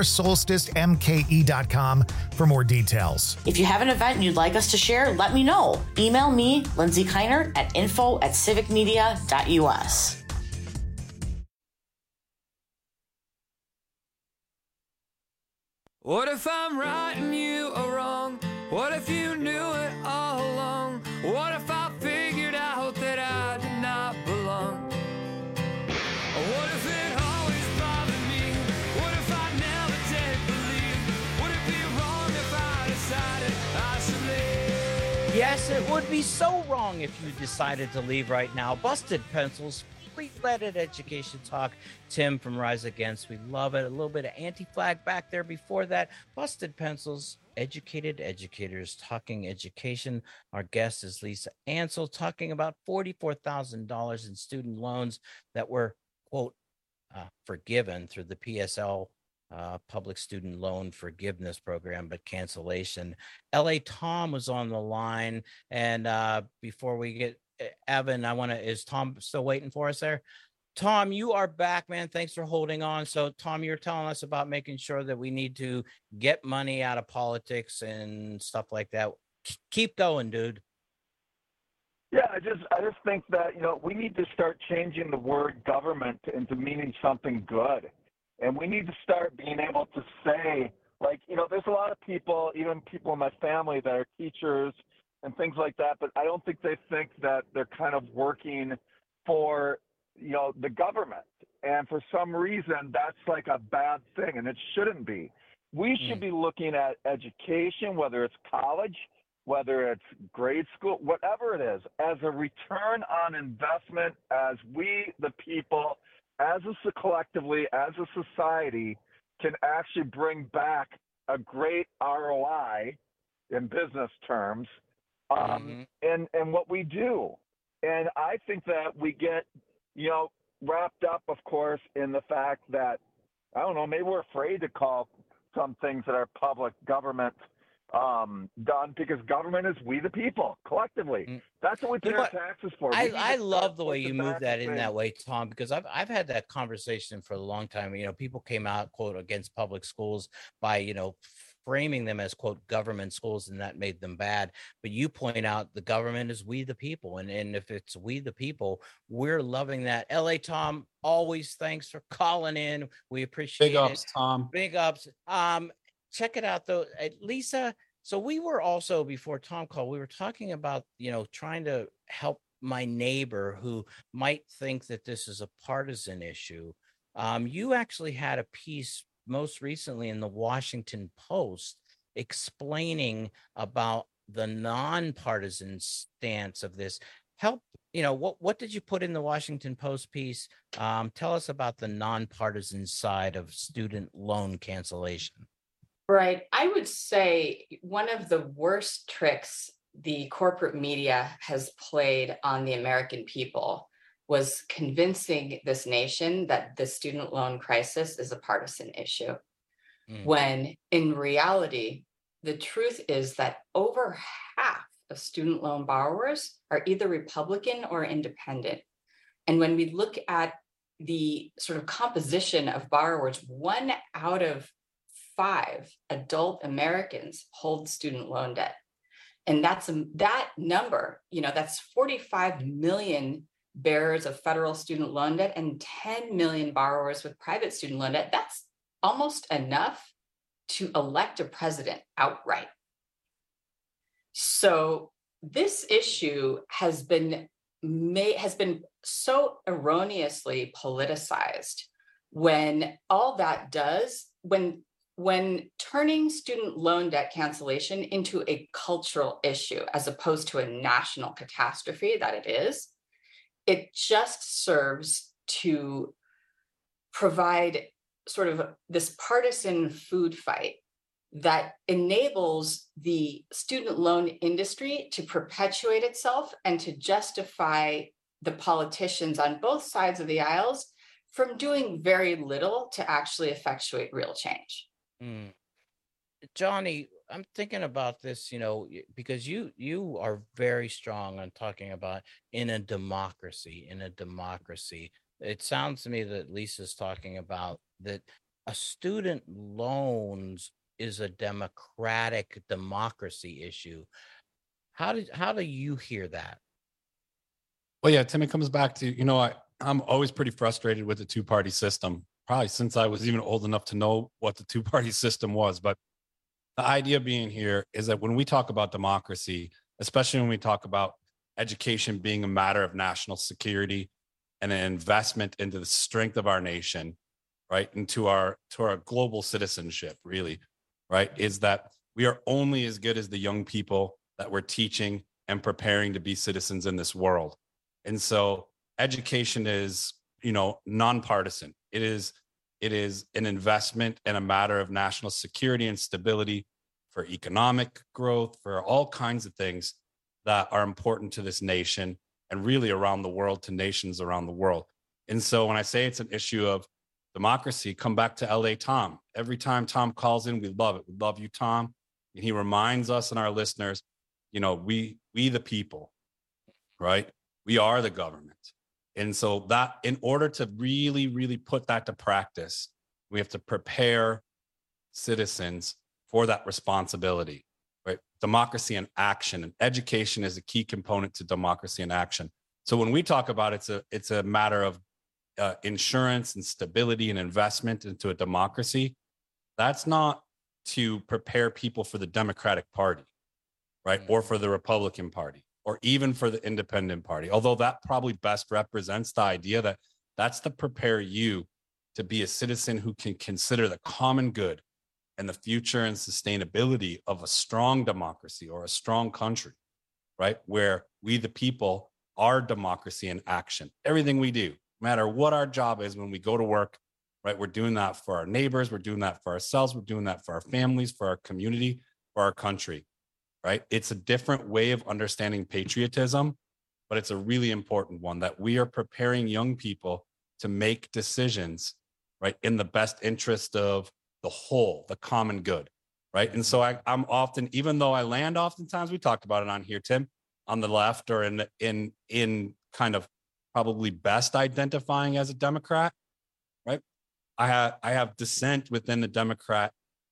summersolsticemke.com for more details. If you have an event you'd like us to share, let me know. Email me, Lindsay Keinert, at info@civicmedia.us. What if I'm right and you are wrong? What if you knew it all along? What if I figured out that I did not belong? What if it always bothered me? What if I never did believe? Would it be wrong if I decided I should leave? Yes, it would be so wrong if you decided to leave right now. Busted Pencils, fleet-leaded education talk. Tim from Rise Against, we love it. A little bit of Anti-Flag back there before that. Busted Pencils, educated educators talking education. Our guest is Lisa Ansel talking about $44,000 in student loans that were, quote, forgiven through the PSL Public Student Loan Forgiveness Program, but cancellation. L.A. Tom was on the line, and before we get Evan, is Tom still waiting for us there? Tom, you are back, man. Thanks for holding on. So, Tom, you're telling us about making sure that we need to get money out of politics and stuff like that. Keep going, dude. Yeah, I just think that, we need to start changing the word government into meaning something good. And we need to start being able to say, there's a lot of people, even people in my family that are teachers and things like that, but I don't think they think that they're kind of working for, the government. And for some reason, that's like a bad thing, and it shouldn't be. We should be looking at education, whether it's college, whether it's grade school, whatever it is, as a return on investment, as we, the people, collectively, as a society, can actually bring back a great ROI in business terms, and what we do. And I think that we get, wrapped up, of course, in the fact that, I don't know, maybe we're afraid to call some things that are public government done, because government is we the people collectively. That's what we pay our taxes for. I love the way you move that in that way, Tom, because I've had that conversation for a long time. People came out, quote, against public schools by, framing them as, quote, government schools, and that made them bad. But you point out the government is we the people. And if it's we the people, we're loving that. LA Tom, always thanks for calling in. We appreciate it. Big ups, Tom. Big ups. Check it out, though. Lisa, so we were also, before Tom called, we were talking about, trying to help my neighbor who might think that this is a partisan issue. You actually had a piece most recently in the Washington Post explaining about the nonpartisan stance of this. What did you put in the Washington Post piece? Tell us about the nonpartisan side of student loan cancellation. Right. I would say one of the worst tricks the corporate media has played on the American people was convincing this nation that the student loan crisis is a partisan issue, when in reality, the truth is that over half of student loan borrowers are either Republican or independent. And when we look at the sort of composition of borrowers, 1 out of 5 adult Americans hold student loan debt. And that number, that's 45 million bearers of federal student loan debt and 10 million borrowers with private student loan debt. That's almost enough to elect a president outright. So this issue has been so erroneously politicized, when all that does, when turning student loan debt cancellation into a cultural issue as opposed to a national catastrophe that it is, it just serves to provide sort of this partisan food fight that enables the student loan industry to perpetuate itself and to justify the politicians on both sides of the aisles from doing very little to actually effectuate real change. Johnny, I'm thinking about this, because you are very strong on talking about in a democracy. It sounds to me that Lisa's talking about that a student loans is a democracy issue. How do you hear that? Well, yeah, Tim, it comes back to, I'm always pretty frustrated with the two-party system, probably since I was even old enough to know what the two-party system was. But the idea being here is that when we talk about democracy, especially when we talk about education being a matter of national security and an investment into the strength of our nation, right, into our global citizenship, really, right, is that we are only as good as the young people that we're teaching and preparing to be citizens in this world. And so education is, nonpartisan. It is an investment and a matter of national security and stability for economic growth, for all kinds of things that are important to this nation and really around the world, to nations around the world. And so when I say it's an issue of democracy, come back to LA Tom. Every time Tom calls in, we love it. We love you, Tom. And he reminds us and our listeners, we the people, right? We are the government. And so that in order to really, really put that to practice, we have to prepare citizens for that responsibility, right? Democracy in action, and education is a key component to democracy in action. So when we talk about it's a matter of insurance and stability and investment into a democracy. That's not to prepare people for the Democratic Party, right? Or for the Republican Party, or even for the Independent Party. Although that probably best represents the idea that that's to prepare you to be a citizen who can consider the common good and the future and sustainability of a strong democracy or a strong country, right? Where we, the people, are democracy in action. Everything we do, no matter what our job is, when we go to work, right? We're doing that for our neighbors. We're doing that for ourselves. We're doing that for our families, for our community, for our country, right? It's a different way of understanding patriotism, but it's a really important one, that we are preparing young people to make decisions, right, in the best interest of the whole, the common good, right? And so I'm often, even though I land oftentimes, we talked about it on here, Tim, on the left, or in kind of probably best identifying as a Democrat, right? I have dissent within the Democrat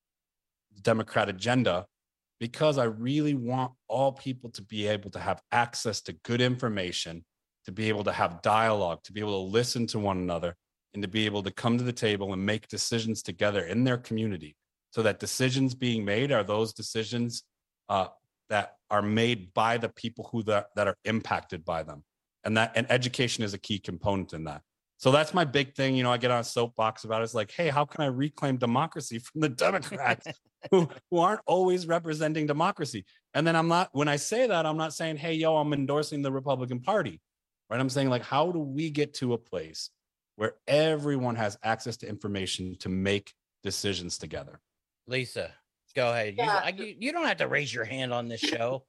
agenda, because I really want all people to be able to have access to good information, to be able to have dialogue, to be able to listen to one another, and to be able to come to the table and make decisions together in their community, so that decisions being made are those decisions that are made by the people that are impacted by them. And education is a key component in that. So that's my big thing. You know, I get on a soapbox about it. It's like, hey, how can I reclaim democracy from the Democrats who aren't always representing democracy? And then when I say that, I'm not saying, hey, yo, I'm endorsing the Republican Party, right? I'm saying, like, how do we get to a place where everyone has access to information to make decisions together? Lisa, go ahead. Yeah. You don't have to raise your hand on this show.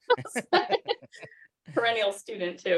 Perennial student too.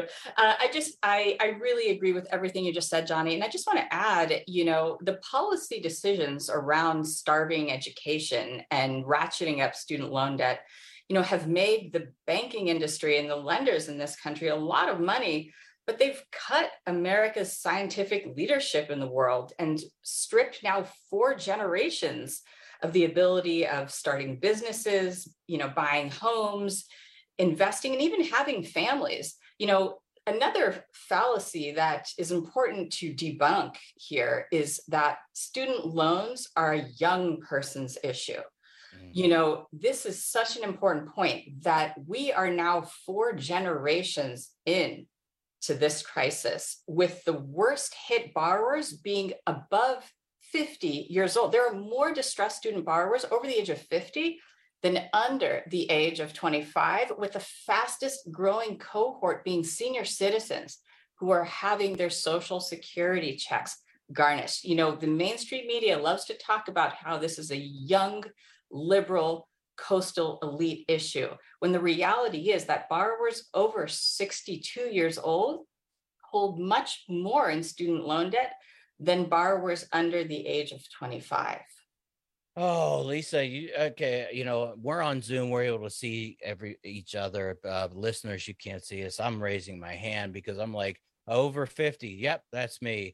I really agree with everything you just said, Johnny. And I just want to add, you know, the policy decisions around starving education and ratcheting up student loan debt, you know, have made the banking industry and the lenders in this country a lot of money, but they've cut America's scientific leadership in the world and stripped now 4 generations of the ability of starting businesses, you know, buying homes, investing, and even having families. You know, another fallacy that is important to debunk here is that student loans are a young person's issue. You know, this is such an important point, that we are now 4 generations in to this crisis, with the worst hit borrowers being above 50 years old. There are more distressed student borrowers over the age of 50 than under the age of 25, with the fastest growing cohort being senior citizens who are having their Social Security checks garnished. You know, the mainstream media loves to talk about how this is a young, liberal, coastal elite issue, when the reality is that borrowers over 62 years old hold much more in student loan debt than borrowers under the age of 25. Oh, Lisa, okay? You know, we're on Zoom. We're able to see each other. Listeners, you can't see us. I'm raising my hand because I'm like, over 50. Yep, that's me.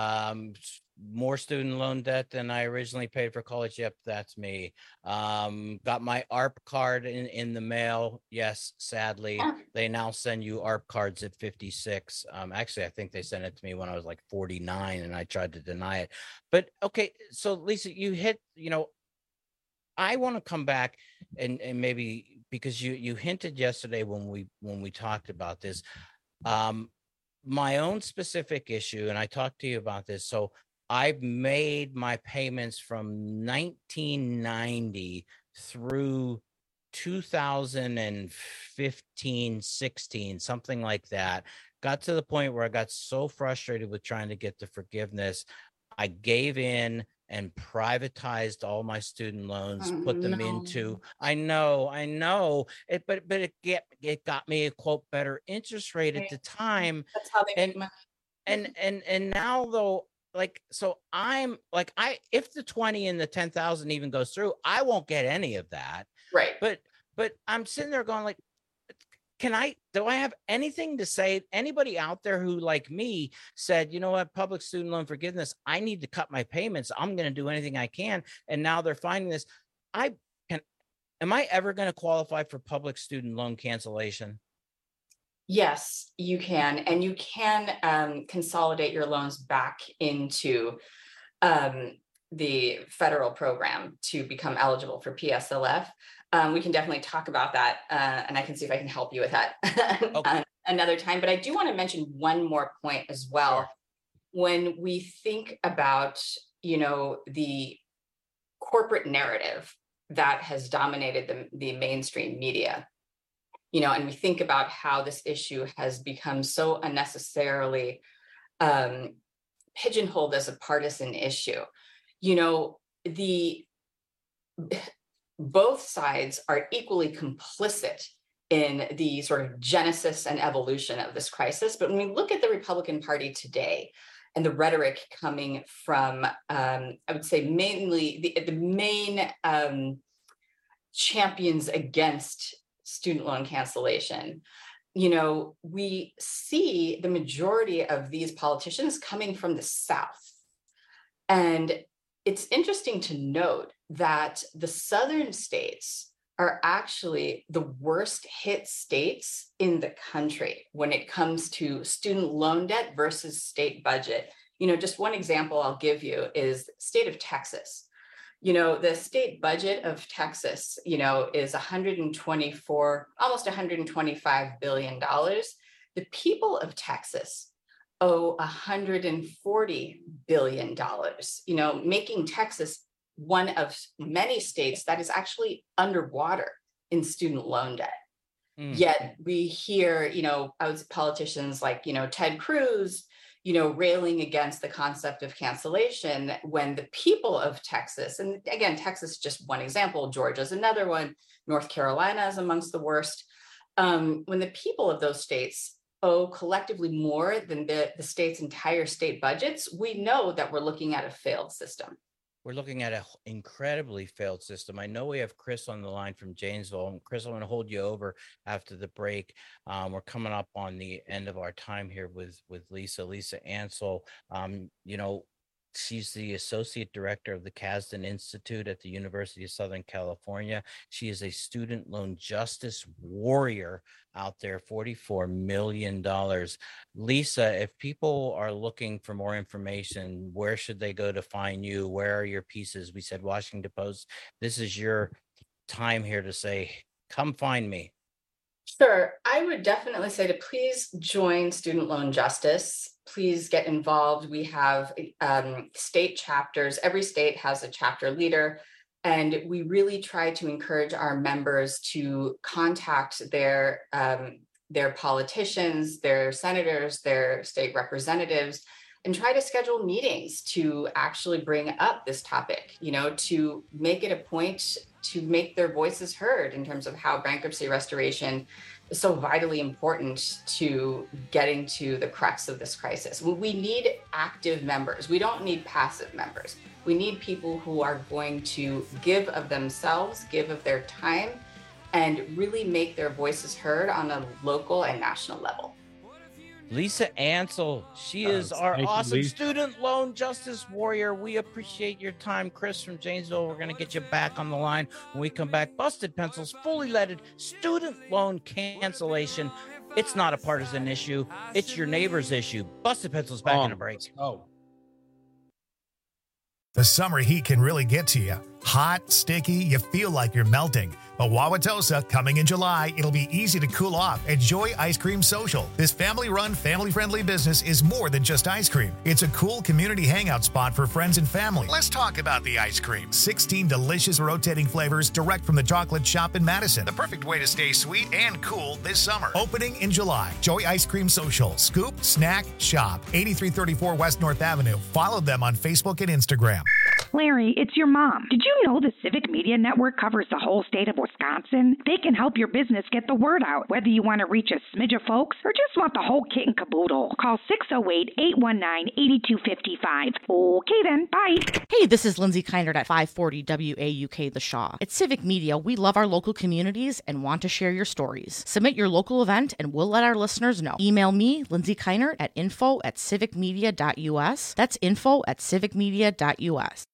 More student loan debt than I originally paid for college. Yep, that's me. Got my ARP card in the mail. Yes, sadly, they now send you ARP cards at 56. Actually, I think they sent it to me when I was like 49, and I tried to deny it. But okay, so Lisa, you hit, you know, I want to come back and maybe, because you hinted yesterday when we talked about this, my own specific issue, and I talked to you about this. So I've made my payments from 1990 through 2015, 16, something like that. Got to the point where I got so frustrated with trying to get the forgiveness, I gave in and privatized all my student loans, put them into, I know it, but it got me a quote better interest rate at the time. That's how they make money. And now though, like, so I'm like, if the 20 and the 10,000 even goes through, I won't get any of that. Right. But I'm sitting there going like, do I have anything to say? Anybody out there who, like me, said, you know what, public student loan forgiveness, I need to cut my payments. I'm going to do anything I can. And now they're finding this. Am I ever going to qualify for public student loan cancellation? Yes, you can. And you can consolidate your loans back into the federal program to become eligible for PSLF. We can definitely talk about that, and I can see if I can help you with that another time. But I do want to mention one more point as well. Sure. When we think about, the corporate narrative that has dominated the mainstream media, and we think about how this issue has become so unnecessarily pigeonholed as a partisan issue. Both sides are equally complicit in the sort of genesis and evolution of this crisis. But when we look at the Republican Party today and the rhetoric coming from, I would say mainly the main champions against student loan cancellation, we see the majority of these politicians coming from the South. And it's interesting to note that the Southern states are actually the worst hit states in the country when it comes to student loan debt versus state budget. Just one example I'll give you is the state of Texas. The state budget of Texas, is almost $125 billion. The people of Texas owe $140 billion, making Texas one of many states that is actually underwater in student loan debt. Yet we hear, politicians like, Ted Cruz, railing against the concept of cancellation when the people of Texas, and again, Texas is just one example, Georgia's another one, North Carolina is amongst the worst. When the people of those states owe collectively more than the state's entire state budgets, we know that we're looking at a failed system. We're looking at an incredibly failed system. I know we have Chris on the line from Janesville. Chris, I'm going to hold you over after the break. We're coming up on the end of our time here with Lisa Ansell. She's the Associate Director of the Kasdan Institute at the University of Southern California. She is a student loan justice warrior out there, $44 million. Lisa, if people are looking for more information, where should they go to find you? Where are your pieces? We said Washington Post. This is your time here to say, come find me. Sure. I would definitely say to please join Student Loan Justice. Please get involved. We have state chapters. Every state has a chapter leader, and we really try to encourage our members to contact their politicians, their senators, their state representatives, and try to schedule meetings to actually bring up this topic, to make it a point to make their voices heard in terms of how bankruptcy restoration is so vitally important to getting to the crux of this crisis. We need active members. We don't need passive members. We need people who are going to give of themselves, give of their time, and really make their voices heard on a local and national level. Lisa Ansell, she is our awesome student loan justice warrior. We appreciate your time. Chris from Janesville, we're going to get you back on the line when we come back. Busted Pencils, fully leaded student loan cancellation. It's not a partisan issue. It's your neighbor's issue. Busted Pencils back in a break. The summer heat can really get to you. Hot, sticky, you feel like you're melting. But Wauwatosa, coming in July, it'll be easy to cool off. Enjoy Ice Cream Social. This family-run, family-friendly business is more than just ice cream. It's a cool community hangout spot for friends and family. Let's talk about the ice cream. 16 delicious rotating flavors direct from the chocolate shop in Madison. The perfect way to stay sweet and cool this summer. Opening in July. Joy Ice Cream Social. Scoop, snack, shop. 8334 West North Avenue. Follow them on Facebook and Instagram. Larry, it's your mom. Did you know the Civic Media Network covers the whole state of Wisconsin? They can help your business get the word out, whether you want to reach a smidge of folks or just want the whole kit and caboodle. Call 608-819-8255. Okay then, bye. Hey, this is Lindsay Keinert at 540 WAUK The Shaw. At Civic Media, we love our local communities and want to share your stories. Submit your local event and we'll let our listeners know. Email me, Lindsay Keinert, at info@civicmedia.us. That's info@civicmedia.us.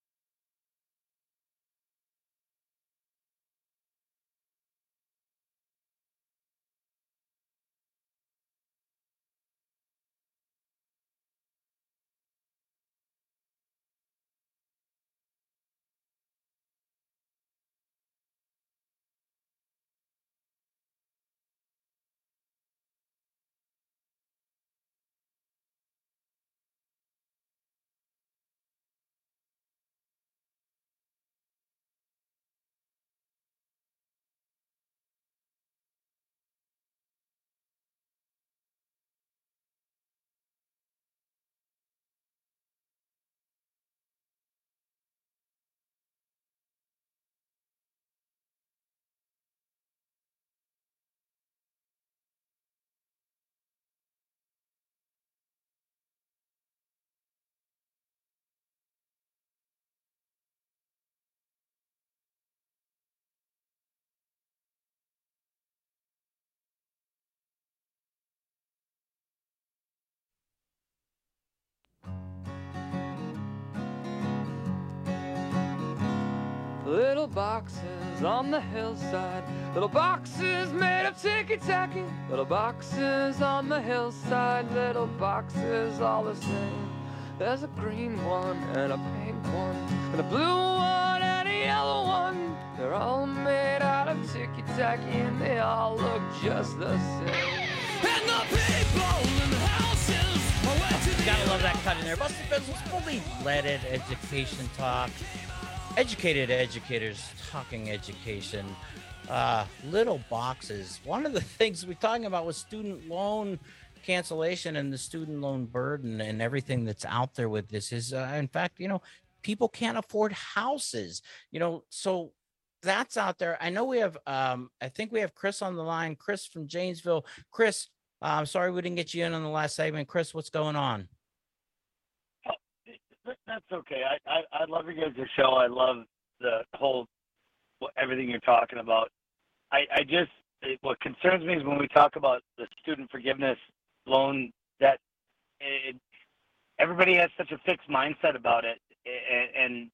Little boxes on the hillside, little boxes made of ticky-tacky, little boxes on the hillside, little boxes all the same. There's a green one and a pink one, and a blue one and a yellow one. They're all made out of ticky-tacky and they all look just the same. And the people in the houses are waiting. Gotta love that cut in there. Busted Pencils, fully leaded education talk. Educated educators talking education. Little boxes. One of the things we're talking about was student loan cancellation and the student loan burden and everything that's out there with this is, in fact, people can't afford houses, so that's out there. I know we have, I think we have Chris on the line, Chris from Janesville. Chris, I'm sorry we didn't get you in on the last segment. Chris, what's going on? That's okay. I love your guys' show. I love the whole everything you're talking about. What concerns me is when we talk about the student forgiveness loan debt. Everybody has such a fixed mindset about it, and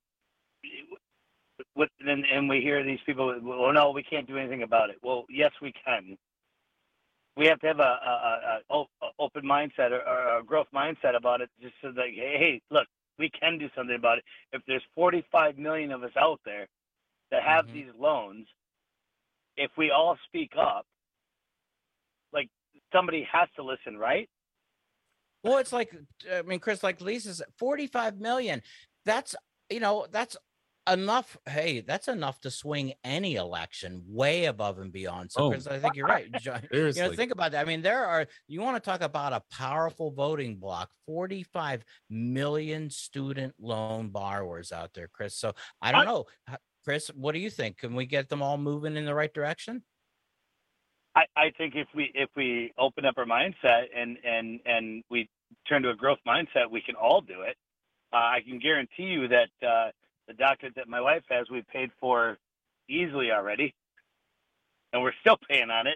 we hear these people. Well, no, we can't do anything about it. Well, yes, we can. We have to have a open mindset or a growth mindset about it, just so that hey, look. We can do something about it. If there's 45 million of us out there that have these loans, if we all speak up, like somebody has to listen, right? Well, it's like, Chris, like Lisa said, 45 million. That's enough. Hey, that's enough to swing any election way above and beyond. So, Chris, I think you're right. Seriously. Think about that. You want to talk about a powerful voting bloc, 45 million student loan borrowers out there, Chris. So I don't know, Chris, what do you think? Can we get them all moving in the right direction? I think if we open up our mindset and we turn to a growth mindset, we can all do it. I can guarantee you that, the doctorate that my wife has, we paid for easily already, and we're still paying on it.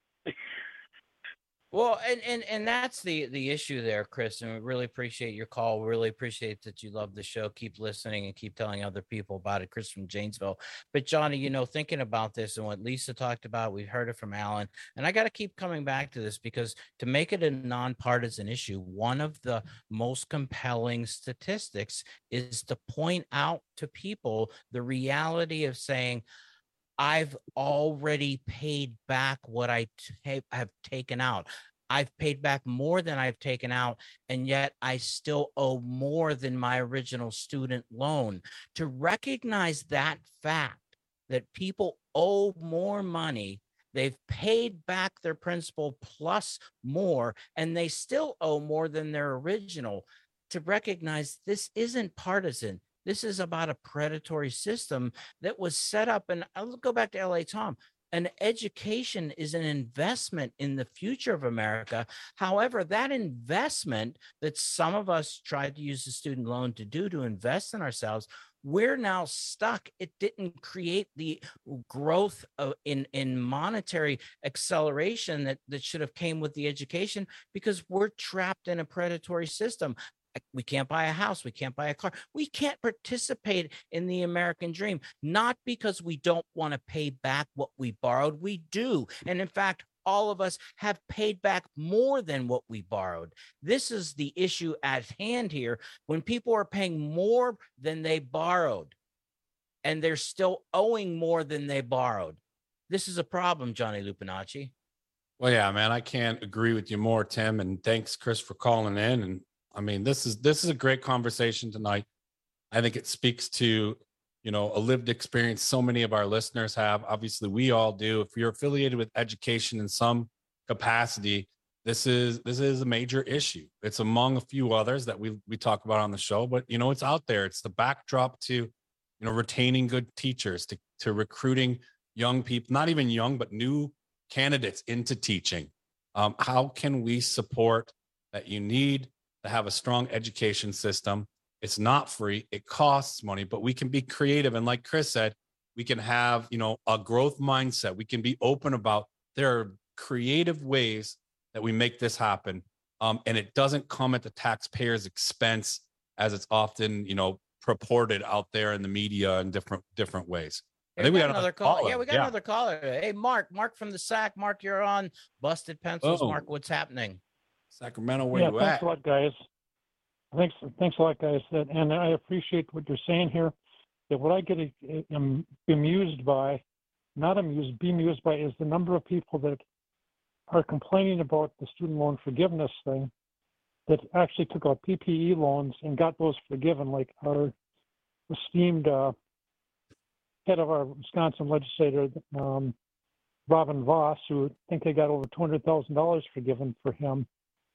Well, and that's the issue there, Chris, and we really appreciate your call. We really appreciate that you love the show. Keep listening and keep telling other people about it. Chris from Janesville. But Johnny, thinking about this and what Lisa talked about, we heard it from Alan, and I got to keep coming back to this because to make it a nonpartisan issue, one of the most compelling statistics is to point out to people the reality of saying, I've already paid back what I have taken out. I've paid back more than I've taken out, and yet I still owe more than my original student loan. To recognize that fact, that people owe more money, they've paid back their principal plus more, and they still owe more than their original. To recognize this isn't partisan. This is about a predatory system that was set up. And I'll go back to LA Tom. An education is an investment in the future of America. However, that investment that some of us tried to use the student loan to do to invest in ourselves, we're now stuck. It didn't create the growth in monetary acceleration that should have came with the education, because we're trapped in a predatory system. We can't buy a house. We can't buy a car. We can't participate in the American dream, not because we don't want to pay back what we borrowed. We do. And in fact, all of us have paid back more than what we borrowed. This is the issue at hand here. When people are paying more than they borrowed and they're still owing more than they borrowed, this is a problem, Johnny Lupinacci. Well, yeah, man, I can't agree with you more, Tim. And thanks, Chris, for calling in. And I mean, this is a great conversation tonight. I think it speaks to, you know, a lived experience so many of our listeners have. Obviously, we all do. If you're affiliated with education in some capacity, this is a major issue. It's among a few others that we talk about on the show, but you know, it's out there. It's the backdrop to, you know, retaining good teachers, to recruiting young people, not even young, but new candidates into teaching. How can we support that? You need to have a strong education system. It's not free. It costs money, but we can be creative. And like Chris said, we can have, you know, a growth mindset. We can be open about there are creative ways that we make this happen. And it doesn't come at the taxpayer's expense as it's often, you know, purported out there in the media in different ways. I think we got another caller. Yeah, we got another caller. Hey, Mark from the SAC. Mark, you're on Busted Pencils. Oh. Mark, what's happening? Sacramento, where you thanks at? a lot, guys. Thanks a lot, guys. And I appreciate what you're saying here. That what I get bemused by is the number of people that are complaining about the student loan forgiveness thing that actually took out PPE loans and got those forgiven, like our esteemed head of our Wisconsin legislator, Robin Voss, who I think they got over $200,000 forgiven for him.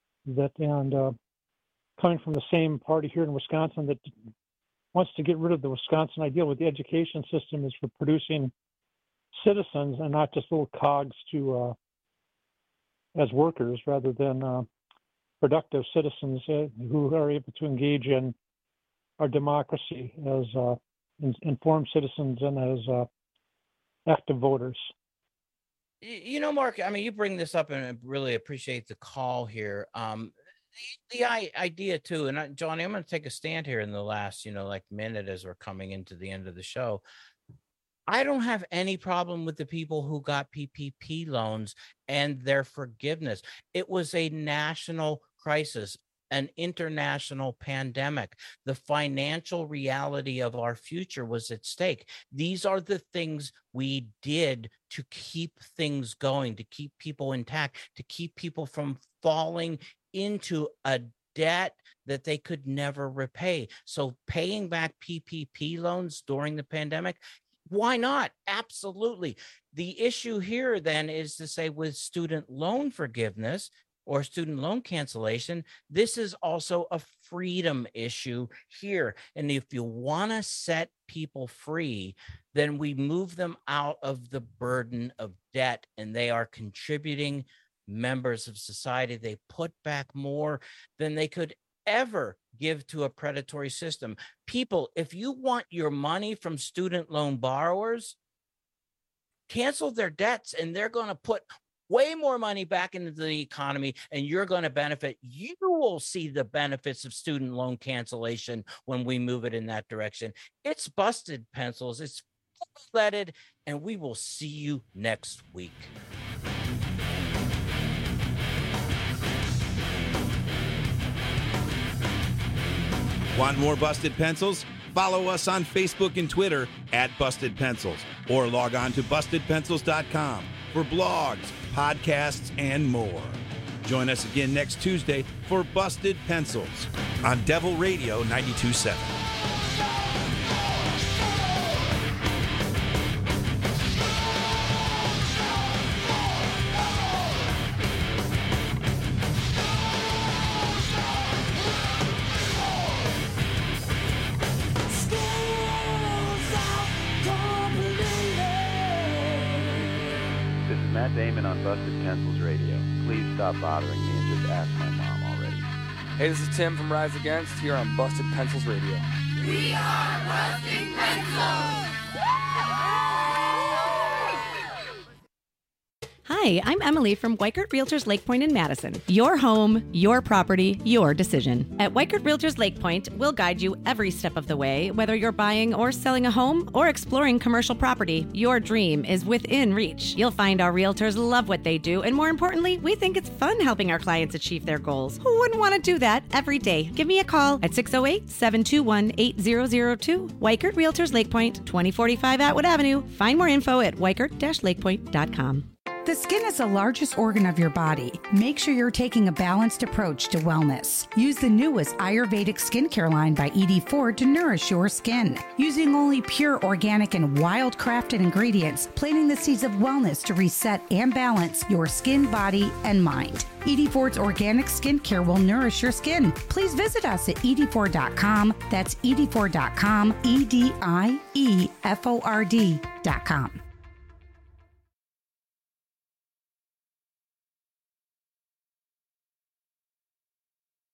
Coming from the same party here in Wisconsin that wants to get rid of the Wisconsin ideal with the education system is for producing citizens and not just little cogs to as workers, rather than productive citizens who are able to engage in our democracy as informed citizens and as active voters. You know, Mark, I mean, you bring this up and I really appreciate the call here. The idea too, and Johnny, I'm going to take a stand here in the last, minute as we're coming into the end of the show. I don't have any problem with the people who got PPP loans and their forgiveness. It was a national crisis, an international pandemic. The financial reality of our future was at stake. These are the things we did to keep things going, to keep people intact, to keep people from falling into a debt that they could never repay. So paying back PPP loans during the pandemic, why not? Absolutely. The issue here then is to say with student loan forgiveness or student loan cancellation, this is also a freedom issue here. And if you want to set people free, then we move them out of the burden of debt, and they are contributing members of society. They put back more than they could ever give to a predatory system. People, if you want your money from student loan borrowers, cancel their debts and they're going to put way more money back into the economy and you're going to benefit. You will see the benefits of student loan cancellation when we move it in that direction. It's Busted Pencils. It's full-blooded, and we will see you next week. Want more Busted Pencils? Follow us on Facebook and Twitter at Busted Pencils, or log on to BustedPencils.com for blogs, podcasts, and more. Join us again next Tuesday for Busted Pencils on Devil Radio 92.7. Stay Damon on Busted Pencils Radio. Please stop bothering me and just ask my mom already. Hey, this is Tim from Rise Against here on Busted Pencils Radio. We are Busting Pencils! Hi, I'm Emily from Weikert Realtors Lake Point in Madison. Your home, your property, your decision. At Weikert Realtors Lake Point, we'll guide you every step of the way. Whether you're buying or selling a home or exploring commercial property, your dream is within reach. You'll find our realtors love what they do, and more importantly, we think it's fun helping our clients achieve their goals. Who wouldn't want to do that every day? Give me a call at 608-721-8002. Weikert Realtors Lake Point, 2045 Atwood Avenue. Find more info at weikert-lakepoint.com. The skin is the largest organ of your body. Make sure you're taking a balanced approach to wellness. Use the newest Ayurvedic skincare line by ED4 to nourish your skin. Using only pure, organic, and wild-crafted ingredients, planting the seeds of wellness to reset and balance your skin, body, and mind. ED4's organic skincare will nourish your skin. Please visit us at ed4.com. That's ed4.com, EDIEFORD.com.